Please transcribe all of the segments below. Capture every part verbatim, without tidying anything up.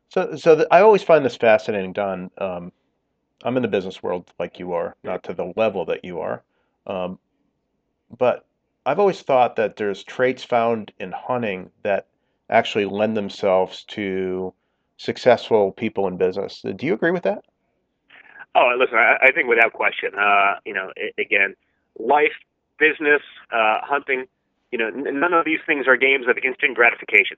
So, so th I always find this fascinating, Don. Um, I'm in the business world like you are, not to the level that you are. Um, but I've always thought that there's traits found in hunting that actually lend themselves to successful people in business. Do you agree with that? Oh, listen, I, I think without question, uh, you know, I, again, life, business, uh, hunting, you know, n- none of these things are games of instant gratification.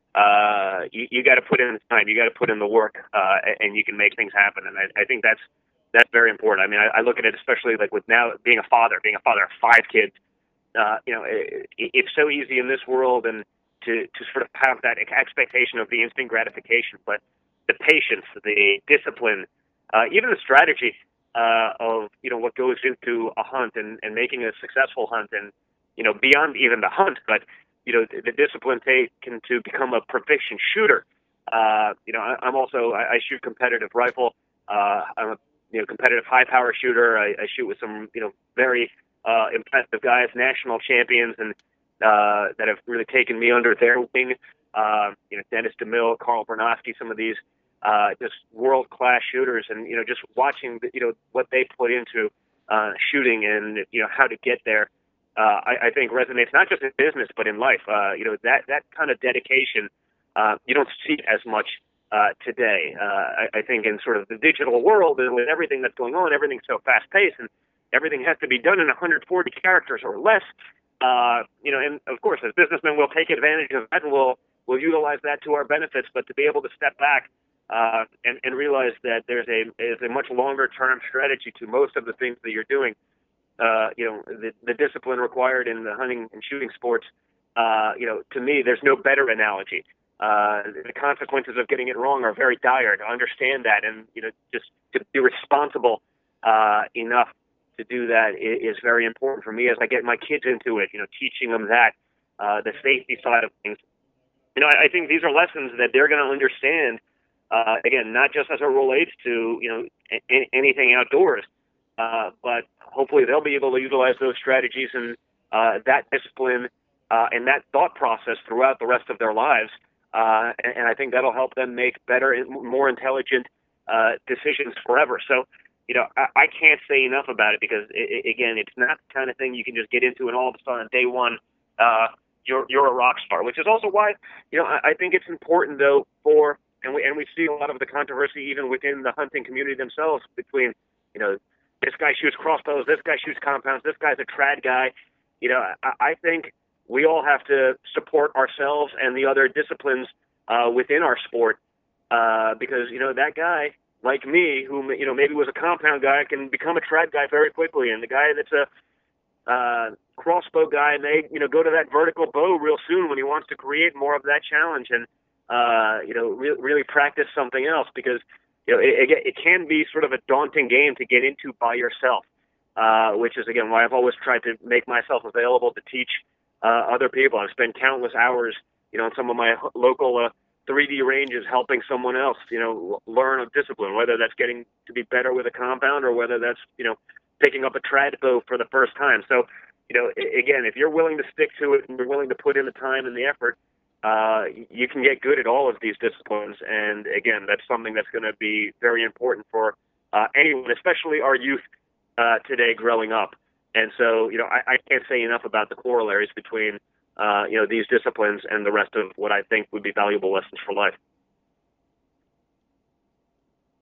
Uh, you, you got to put in the time, you got to put in the work, uh, and you can make things happen. And I, I think that's that's very important. I mean, I, I look at it especially like with now being a father, being a father of five kids. Uh, you know, it, it's so easy in this world and to to sort of have that expectation of the instant gratification, but the patience, the discipline, uh, even the strategy uh, of you know what goes into a hunt and, and making a successful hunt, and you know beyond even the hunt, but you know the, the discipline taken to become a proficient shooter. Uh, you know, I, I'm also I, I shoot competitive rifle. Uh, I'm a you know competitive high power shooter. I, I shoot with some you know very uh, impressive guys, national champions, and uh, that have really taken me under their wing. Uh, you know, Dennis DeMille, Carl Bernofsky, some of these uh, just world class shooters, and you know, just watching the, you know what they put into uh, shooting and you know how to get there. Uh, I, I think resonates not just in business but in life. Uh, you know that that kind of dedication uh, you don't see it as much uh, today. Uh, I, I think in sort of the digital world and with everything that's going on, everything's so fast paced and everything has to be done in one hundred forty characters or less. Uh, you know, and of course, as businessmen, we'll take advantage of that and we'll we'll utilize that to our benefits. But to be able to step back uh, and, and realize that there's a is a much longer term strategy to most of the things that you're doing. Uh, you know, the, the discipline required in the hunting and shooting sports. Uh, you know, to me, there's no better analogy. Uh, the consequences of getting it wrong are very dire. To understand that, and you know, just to be responsible uh, enough to do that is, is very important for me as I get my kids into it. You know, teaching them that uh, the safety side of things. You know, I, I think these are lessons that they're going to understand. Uh, again, not just as it relates to you know a- anything outdoors, uh, but hopefully they'll be able to utilize those strategies and uh, that discipline uh, and that thought process throughout the rest of their lives. Uh, and, and I think that'll help them make better and more intelligent uh, decisions forever. So, you know, I, I can't say enough about it because, it, again, it's not the kind of thing you can just get into and all of a sudden, day one, uh, you're you're a rock star. Which is also why, you know, I, I think it's important though for and we and we see a lot of the controversy even within the hunting community themselves between, you know, this guy shoots crossbows, this guy shoots compounds, this guy's a trad guy. You know, I, I think we all have to support ourselves and the other disciplines uh, within our sport uh, because you know that guy like me who you know maybe was a compound guy can become a trad guy very quickly, and the guy that's a uh, crossbow guy may you know go to that vertical bow real soon when he wants to create more of that challenge and uh, you know re- really practice something else because you know it, it, it can be sort of a daunting game to get into by yourself, uh, which is again why I've always tried to make myself available to teach uh, other people. I've spent countless hours you know in some of my local uh, three D ranges helping someone else you know learn a discipline, whether that's getting to be better with a compound or whether that's you know picking up a trad bow for the first time. So, you know, again, if you're willing to stick to it and you're willing to put in the time and the effort, uh, you can get good at all of these disciplines. And again, that's something that's going to be very important for uh, anyone, especially our youth uh, today growing up. And so, you know, I, I can't say enough about the corollaries between, uh, you know, these disciplines and the rest of what I think would be valuable lessons for life.